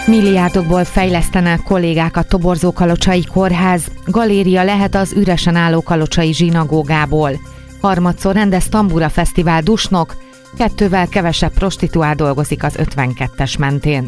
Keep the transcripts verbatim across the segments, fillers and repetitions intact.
Milliárdokból fejlesztenek kollégák a toborzó kalocsai kórház, galéria lehet az üresen álló kalocsai zsinagógából. Harmadszor rendez Tambura Fesztivál Dusnok, kettővel kevesebb prostituál dolgozik az ötvenkettes mentén.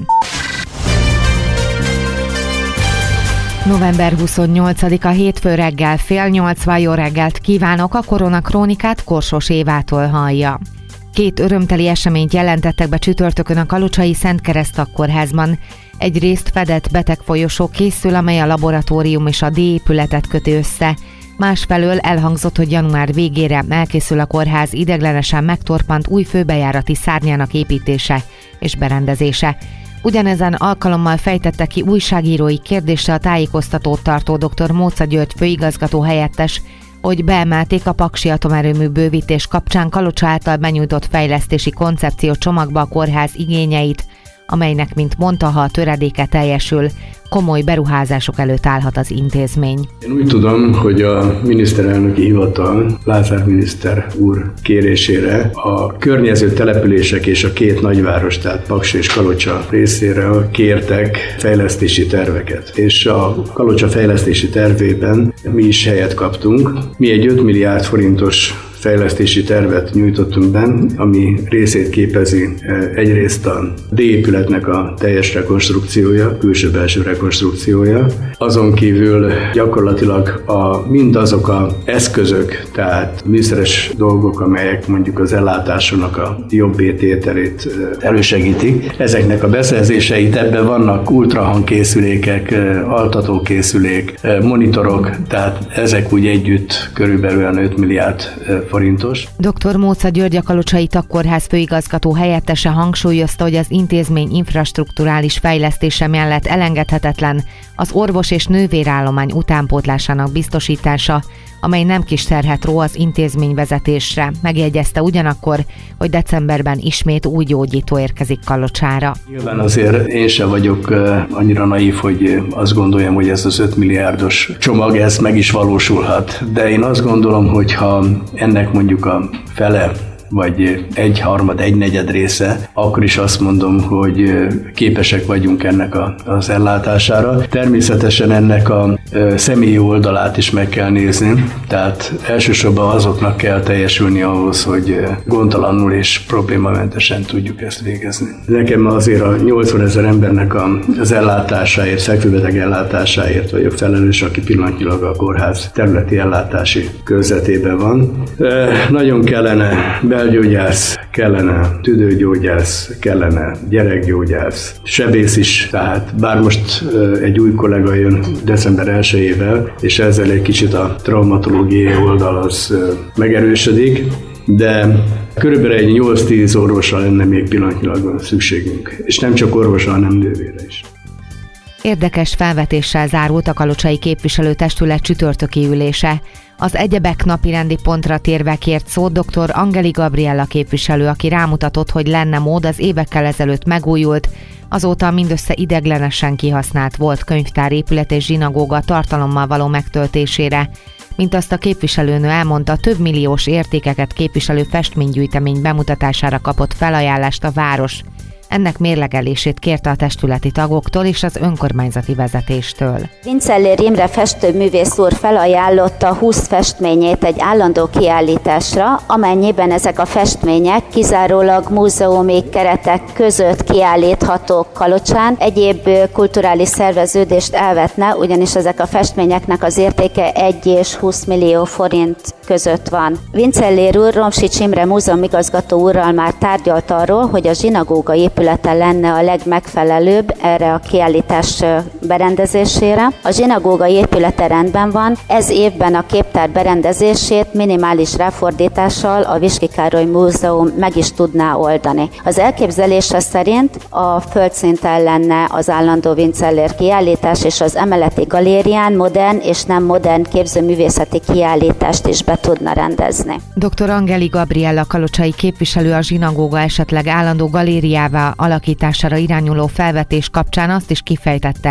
november huszonnyolcadika hétfő reggel fél nyolcvan jó reggelt kívánok, a Korona Krónikát Korsos Évától hallja. Két örömteli eseményt jelentettek be csütörtökön a Kalocsai Szent Keresztak kórházban. Egyrészt fedett betegfolyosó készül, amely a laboratórium és a D-épületet köti össze. Másfelől elhangzott, hogy január végére elkészül a kórház ideglenesen megtorpant új főbejárati szárnyának építése és berendezése. Ugyanezen alkalommal fejtette ki újságírói kérdésre a tájékoztatót tartó dr. Móca György főigazgató helyettes, hogy beemelték a paksi atomerőmű bővítés kapcsán Kalocsa által benyújtott fejlesztési koncepció csomagba a kórház igényeit, amelynek, mint mondta, ha a töredéke teljesül, komoly beruházások előtt állhat az intézmény. Én úgy tudom, hogy a miniszterelnöki hivatal Lázár miniszter úr kérésére a környező települések és a két nagyváros, tehát Paks és Kalocsa részéről kértek fejlesztési terveket. És a Kalocsa fejlesztési tervében mi is helyet kaptunk. Mi egy öt milliárd forintos fejlesztési tervet nyújtottunk be, ami részét képezi egyrészt a D-épületnek a teljes rekonstrukciója, külső-belső rekonstrukciója. Azon kívül gyakorlatilag a, mindazok az eszközök, tehát műszeres dolgok, amelyek mondjuk az ellátásonak a jobb tételét elősegítik. Ezeknek a beszerzéseit, ebben vannak ultrahangkészülékek, altatókészülék, monitorok, tehát ezek úgy együtt körülbelül öt milliárd forintos. dr. Móca György, a Kalocsai Tagkórház főigazgató helyettese hangsúlyozta, hogy az intézmény infrastrukturális fejlesztése mellett elengedhetetlen az orvos és nővérállomány utánpótlásának biztosítása, amely nem kis terhet ró az intézmény vezetésre. Megjegyezte ugyanakkor, hogy decemberben ismét új gyógyító érkezik Kalocsára. Nyilván azért én sem vagyok annyira naív, hogy azt gondoljam, hogy ez az öt milliárdos csomag, ez meg is valósulhat. De én azt gondolom, hogy ha ennek mondjuk a fele, vagy egy harmad, egy negyed része, akkor is azt mondom, hogy képesek vagyunk ennek a, az ellátására. Természetesen ennek a személyi oldalát is meg kell nézni, tehát elsősorban azoknak kell teljesülni ahhoz, hogy gondtalanul és problémamentesen tudjuk ezt végezni. Nekem azért a nyolcvanezer embernek az ellátásáért, fekvőbeteg ellátásáért vagyok felelős, aki pillanatnyilag a kórház területi ellátási körzetében van. Nagyon kellene belgyógyász, kellene tüdőgyógyász, kellene gyerekgyógyász, sebész is, tehát bár most egy új kollega jön december elsejével, és ezzel egy kicsit a traumatológiai oldal az megerősödik, de körülbelül egy nyolc-tíz orvosra lenne még pillanatnyilag szükségünk, és nem csak orvosra, hanem nővére is. Érdekes felvetéssel zárult a kalocsai képviselőtestület csütörtöki ülése. Az egyebek napirendi pontra térve kért szót dr. Angeli Gabriella képviselő, aki rámutatott, hogy lenne mód az évekkel ezelőtt megújult, azóta mindössze ideglenesen kihasznált volt könyvtárépület és zsinagóga tartalommal való megtöltésére. Mint azt a képviselőnő elmondta, több milliós értékeket képviselő festménygyűjtemény bemutatására kapott felajánlást a város. Ennek mérlegelését kérte a testületi tagoktól és az önkormányzati vezetéstől. Vincellér Imre festőművész úr felajánlotta húsz festményét egy állandó kiállításra, amennyiben ezek a festmények kizárólag múzeumi keretek között kiállíthatók Kalocsán. Egyéb kulturális szerveződést elvetne, ugyanis ezek a festményeknek az értéke egy és húsz millió forint között van. Vincellér úr Romsics Imre múzeumigazgató úrral már tárgyalt arról, hogy a zsinagóga épülete lenne a legmegfelelőbb erre a kiállítás berendezésére. A zsinagóga épülete rendben van, ez évben a képtár berendezését minimális ráfordítással a Viski Károly Múzeum meg is tudná oldani. Az elképzelése szerint a földszinten lenne az állandó Vincellér kiállítás, és az emeleti galérián modern és nem modern képzőművészeti kiállítást is be tudna rendezni. dr. Angeli Gabriella kalocsai képviselő a zsinagóga esetleg állandó galériává alakítására irányuló felvetés kapcsán azt is kifejtette,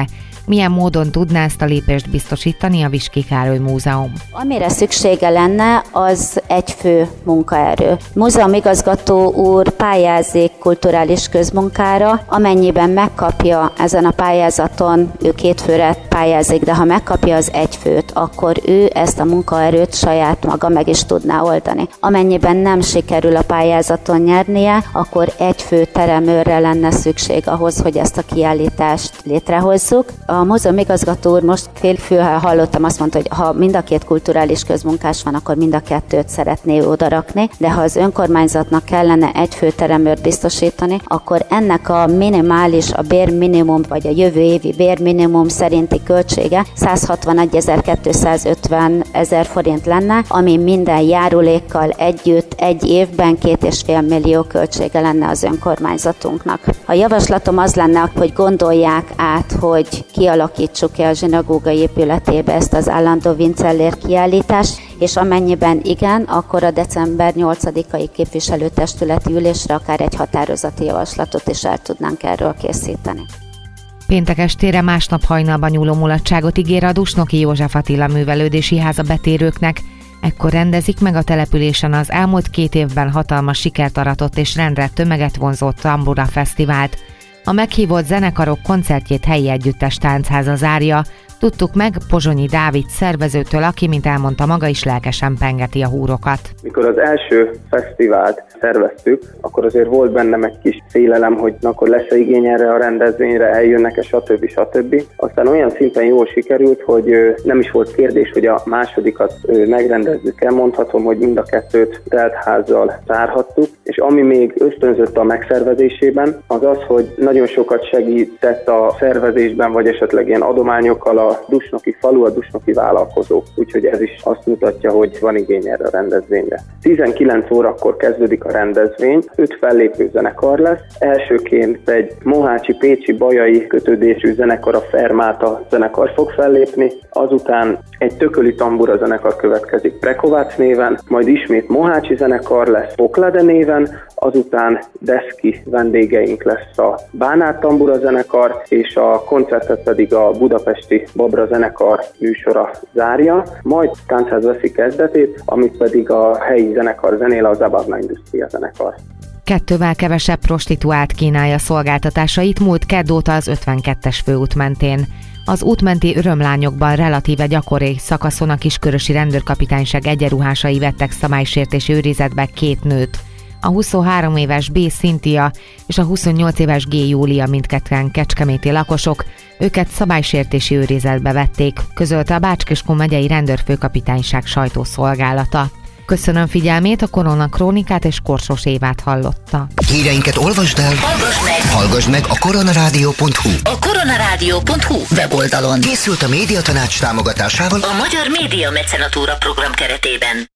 Milyen módon tudná ezt a lépést biztosítani a Viski Károly Múzeum? Amire szüksége lenne, az egy fő munkaerő. Múzeum igazgató úr pályázik kulturális közmunkára, amennyiben megkapja ezen a pályázaton, ő két főre pályázik, de ha megkapja az egy főt, akkor ő ezt a munkaerőt saját maga meg is tudná oldani. Amennyiben nem sikerül a pályázaton nyernie, akkor egy fő teremőrre lenne szükség ahhoz, hogy ezt a kiállítást létrehozzuk. A múzeum igazgató úr most félfülhel hallottam, azt mondta, hogy ha mind a két kulturális közmunkás van, akkor mind a kettőt szeretné odarakni, de ha az önkormányzatnak kellene egy fő teremőrt biztosítani, akkor ennek a minimális, a bérminimum, vagy a jövő évi bérminimum szerinti költsége száz hatvanegyezer-kétszázötven ezer forint lenne, ami minden járulékkal együtt egy évben két és fél millió költsége lenne az önkormányzatunknak. A javaslatom az lenne, hogy gondolják át, hogy kialakítsuk-e a zsinagóga épületébe ezt az állandó Vincellér kiállítást, és amennyiben igen, akkor a december nyolcadikai képviselőtestületi ülésre akár egy határozati javaslatot is el tudnánk erről készíteni. Péntek estére másnap hajnalban nyúló mulatságot ígér a Dusnoki József Attila művelődési háza betérőknek. Ekkor rendezik meg a településen az elmúlt két évben hatalmas sikert aratott és rendre tömeget vonzó Tambura Fesztivált. A meghívott zenekarok koncertjét helyi együttes táncháza zárja. Tudtuk meg Pozsonyi Dávid szervezőtől, aki, mint elmondta maga is, lelkesen pengeti a húrokat. Mikor az első fesztivált szerveztük, akkor azért volt bennem egy kis félelem, hogy akkor lesz-e igény erre a rendezvényre, eljönnek-e, stb. stb. Aztán olyan szinten jól sikerült, hogy nem is volt kérdés, hogy a másodikat megrendezzük-e. Mondhatom, hogy mind a kettőt teltházzal zárhattuk, és ami még ösztönzött a megszervezésében, az az, hogy nagyon sokat segített a szervezésben, vagy esetleg ilyen adományokkal a Dusnoki falu, a Dusnoki vállalkozók. Úgyhogy ez is azt mutatja, hogy van igény erre a rendezvényre. tizenkilenc órakor kezdődik a rendezvény, öt fellépő zenekar lesz. Elsőként egy mohácsi, pécsi, bajai kötődésű zenekar, a Fermáta zenekar fog fellépni, azután egy tököli tambura zenekar következik Prekovács néven, majd ismét mohácsi zenekar lesz Poklade néven, azután Deszki vendégeink lesz a Bánát tambura zenekar, és a koncertet pedig a budapesti Babra zenekar műsora zárja, majd táncház veszi kezdetét, amit pedig a helyi zenekar zenél, a Zabavna Industria zenekar. Kettővel kevesebb prostituált kínálja szolgáltatásait múlt kedd óta az ötvenkettes főút mentén. Az útmenti örömlányokban relatíve gyakori szakaszon a Kiskörösi rendőrkapitányság egyenruhásai vettek szabálysértési őrizetbe két nőt. A huszonhárom éves B. Szintia és a huszonnyolc éves G. Júlia mindketten kecskeméti lakosok, őket szabálysértési őrizetbe vették, közölte a Bács-Kiskun megyei rendőrfőkapitányság sajtószolgálata. Köszönöm figyelmét, a Korona Krónikát és Korsos Évát hallotta. Híreinket olvasd el, hallgass meg, hallgass meg a koronarádió pont hu. A koronarádió pont hu weboldalon Készült a Médiatanács támogatásával a Magyar Média Mecenatúra program keretében.